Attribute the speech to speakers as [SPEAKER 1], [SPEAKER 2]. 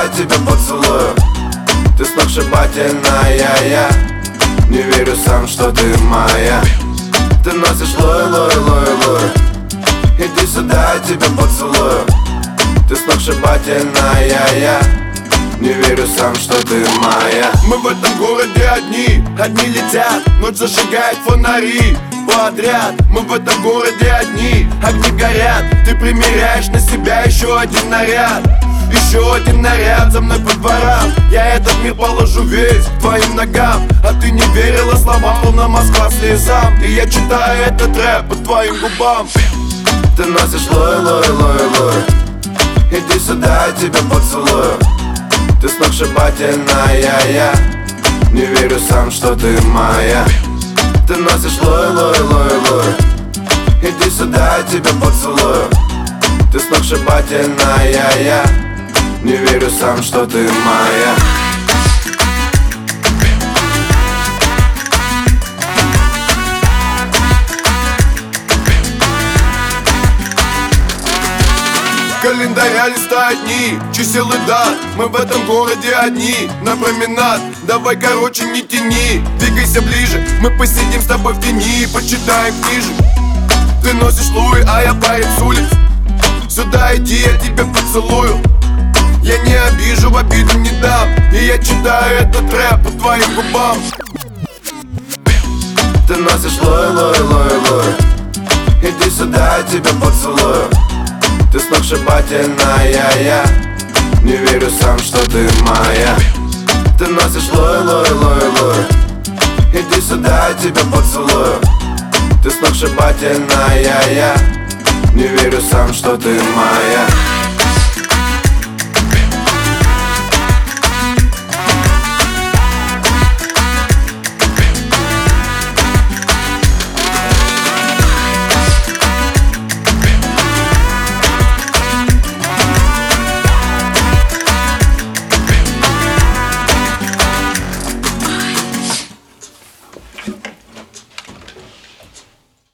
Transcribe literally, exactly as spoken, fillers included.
[SPEAKER 1] тебя поцелую. Ты сногсшибательная, я не верю сам, что ты моя. Ты носишь лой, лой, лой, лой. Иди сюда, я тебя поцелую. Ты сногсшибательная, я не верю сам, что ты моя. Мы в этом городе одни, одни летят, ночь зажигает фонари подряд. Мы в этом городе одни, огни горят. Ты примеряешь на себя еще один наряд, еще один наряд за мной по дворам. Я этот мир положу весь к твоим ногам. А ты не верила словам, полна Москва слезам. И я читаю этот рэп по твоим губам. Ты носишь лой, лой, лой, лой. Иди сюда, я тебя поцелую. Ты сногсшибательная, я не верю сам, что ты моя. Ты носишь лой, лой, лой, лой. Иди сюда, я тебя поцелую. Ты сногсшибательная, я не верю сам, что ты моя. Календаря листают дни, чисел и дат. Мы в этом городе одни, на променад. Давай, короче, не тяни, двигайся ближе. Мы посидим с тобой в тени, почитаем книжек. Ты носишь луи, а я парень с улиц. Сюда иди, я тебя поцелую. Я не обижу, в обиду не дам. И я читаю этот рэп по твоим губам. Ты носишь лой, лой, лой, лой. Иди сюда, я тебя поцелую. Ты сногсшибательная, я не верю сам, что ты моя. Ты носишь лой, лой, лой, лой. Иди сюда, я тебя поцелую. Ты сногсшибательная, я не верю сам, что ты моя.